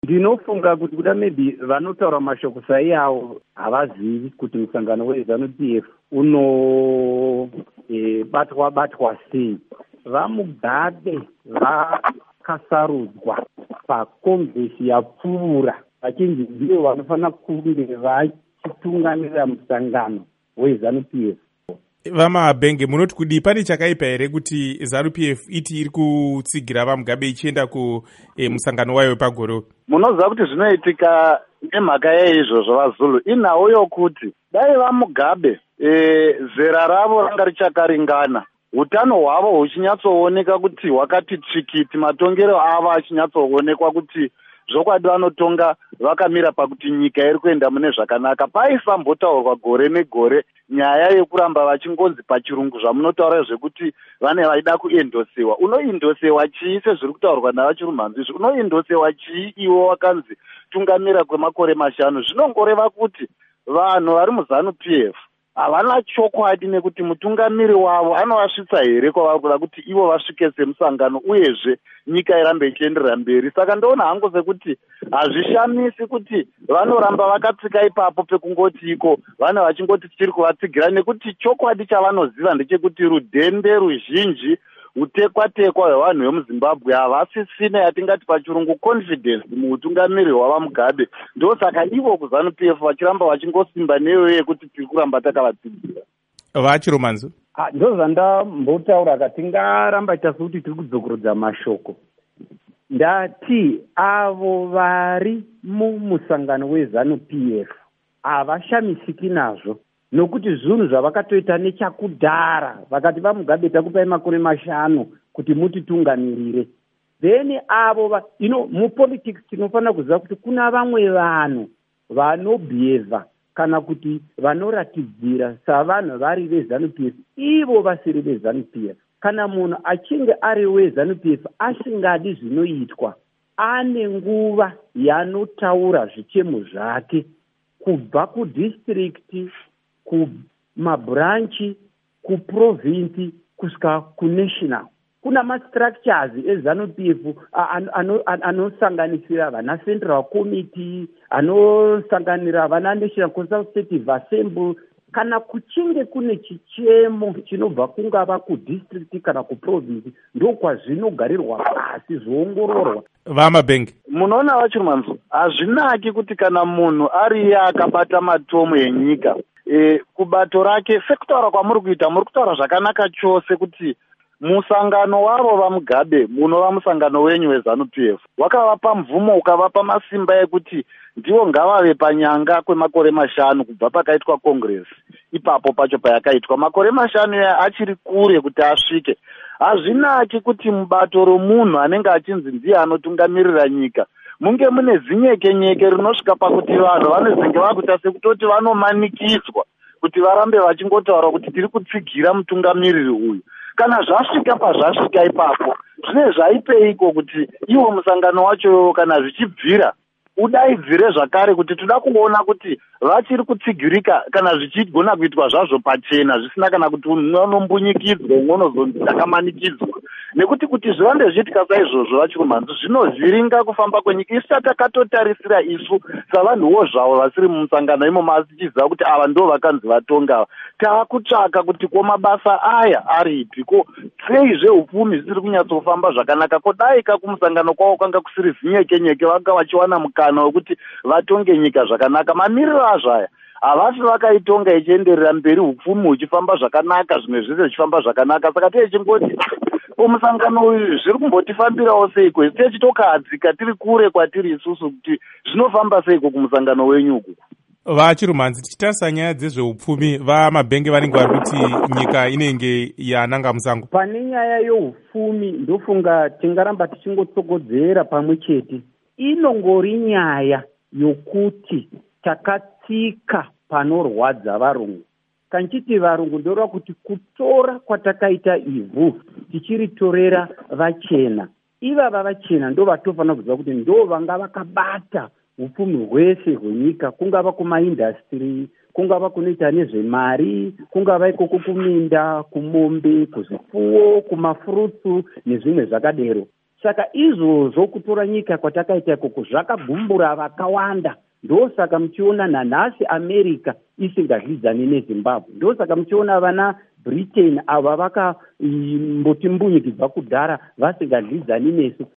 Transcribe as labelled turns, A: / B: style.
A: Ndinofunga kuti kuda maybe vanotaura mashoko saiyawo havazivi kuti musangano weZANU-PF batwa sei. VaMugabe vakasarudzwa pakongresi yapfuura, vachinzi ndivo vanofanira kunge vachitungamirira musangano weZANU-PF.
B: VaMaharbenge, munoti kudii, pane chakaipa here kuti ZANU-PF iti iri kutsigira vaMugabe ichienda kumusangano wayo wepagoro?
C: Munoziva kuti zvinoitika nemhaka yeizvozvo vaZulu inhau yokuti dai vaMugabe zera ravo ranga richakaringana, utano hwavo huchinyatsooneka kuti hwakati tsvikiti, matongero avo achinyatsoonekwa kuti zvokwadi vanotonga vakamira pakuti nyika iri kuenda mune zvakanaka. Paisambotaurwa gore negore nyaya yekuramba vachingonzi pachirungu zvamunotaura zvekuti vane vaida kuendosewa. Unoendosewa chii sezviri kutaurwa navachirumhanzi izvi? Unoendosewa chii iwo wakanzi tungamira kwemakore 5? Zvinongoreva kuti vanhu vari muZANU-PF havana chokwadi nekuti mutungamiri wavo anovasvitsa here kwavari kuda kuti ivo vasvike semusangano uyezve nyika irambe ichienderera mberi. Saka ndoona hangu sekuti hazvishamisi kuti vanoramba vakatsika ipapo pekungoti iko vane vachingoti tichiri kuvatsigira, nekuti chokwadi chavanoziva ndechekuti rudhende ruzhinji, utekwa-tekwa hwevanhu vemuZimbabwe havasisine yatingati pachirungu confidence muutungamiri hwavaMugabe. Ndosaka ivo kuZANU-PF vachiramba vachingosimba neyo yekuti tiri kuramba takavatsigira.
B: Vachiromanzo,
A: ndozvandambotaura kati ngaramba tasuti tiri kudzokorodza mashoko. Ndati avo vari mumusangano weZANU-PF havashamisiki nazvo, nokuti zvinhu zvavakatoita nechakudhara. Vakati vaMugabe takupai makore 5 kuti mutitungamirire. Then avo mupolitics tinofanira kuziva kuti kuna vamwe vanhu vanobheva kana kuti vanoratidzira savanhu vari veZANU-PF ivo vasiri veZANU-PF. Kana munhu achinge ari weZANU-PF asingadi zvinoitwa, ane nguva yanotaura zvichemo zvake kubva kudistricti, kumabranchi, kuprovinsi kusvika kunational. Kuna mastructures eZANU-PF anosanganisira vana Central Committee, anosanganira vana National Consultative Assembly. Kana kuchinge kune chichemo chinobva kungava kudistricti kana kuprovinsi, ndokwazvinogarirwa pasi zvoongororwa.
B: VaMaharbenge,
C: munoona vachirumanzo, hazvinaki kuti kana munhu ari iye akabata matomo enyika, kubato rake sekutaura kwamuri kuita, muri kutaura zvakanaka chose kuti musangano wavo vaMugabe munova musangano wenyu weZANU-PF wakavapa mvumo, ukavapa masimba ekuti ndivo ngavave panyanga kwemakore 5 kubva pakaitwa kongresi ipapo pacho payakaitwa. Makore 5 achiri kure kuti asvike. Hazvinaki kuti mubato romunhu anenge achinzi ndiye anotungamirira nyika munge mune zinyekenyeke rinosvika pakuti vanhu vanozenge vakuita sekutoti vanomanikidzwa kuti varambe vachingotaura kuti tiri kutsigira mutungamiriri uyu. Kana zvasvika pazvasvika ipapo, zvine zvaipeiko kuti iwo musangano wacho kana zvichibvira udaidzire zvakare kuti toda kuona kuti vachiri kutsigirika kana zvichigona kuitwa zvazvo pachena zvisina kana kuti umwe unombunyikidzwa umwe unozonzi takamanikidzwa. Nekuti kuti zvirambe zviitika saizvozvo vachirumanzi zvinovhiringa kufamba kwenyika. Isu takatotarisira isu savanhuwo zvavo vasiri mumusangano imomo asi tichiziva kuti ava ndo vakanzi vatonga. Taakutsvaka kuti ko mabasa aya aripi, ko sei zveupfumi zvisiri kunyatsofamba zvakanaka, ko dai kakumusangano kwavo kwanga kusiri zinyekenyeke vanga vachiwana mukana wekuti vatonge nyika zvakanaka. Mamiriro azvo aya havasi vakaitonga ichienderera mberi, upfumi huchifamba zvakanaka, zvimwe zvese zvichifamba zvakanaka. Saka tichingoti musangano uyu zviri kumbotifambirawo seiko, tichitokahadzika tiri kure kwatiri isusu kuti zvinofamba seiko kumusangano wenyu uku.
B: Vachirumanzi, tichitarisa nyaya dzezveupfumi, vaMaharbenge vanenge vari kuti nyika inenge yananga musango.
A: Pane nyaya yeupfumi ndofunga tingaramba tichingotsogodzera pamwe chete. Inongori nyaya yokuti takatsika panorwadza varungu. Kanchiti varungu ndoreva kuti kutora kwatakaita ivhu tichiritorera vachena. Ivava vachena ndo vatofanira kuziva kuti ndo vanga vakabata upfumi hwese hwenyika, kungava kumaindastri, kungava kunoita nezvemari, kungava ikoko kuminda, kumombe, kuzvipfuwo, kumafurutsu nezvimwe zvakadero. Saka izvozvo kutora nyika kwatakaita ikoko zvakagumbura vakawanda. Ndosaka muchiona nanhasi America isingadlidzani neZimbabwe. Ndosaka muchiona vana Britain ava vakamboti mbunyikidzwa kudhara vasingadlidzani nesu.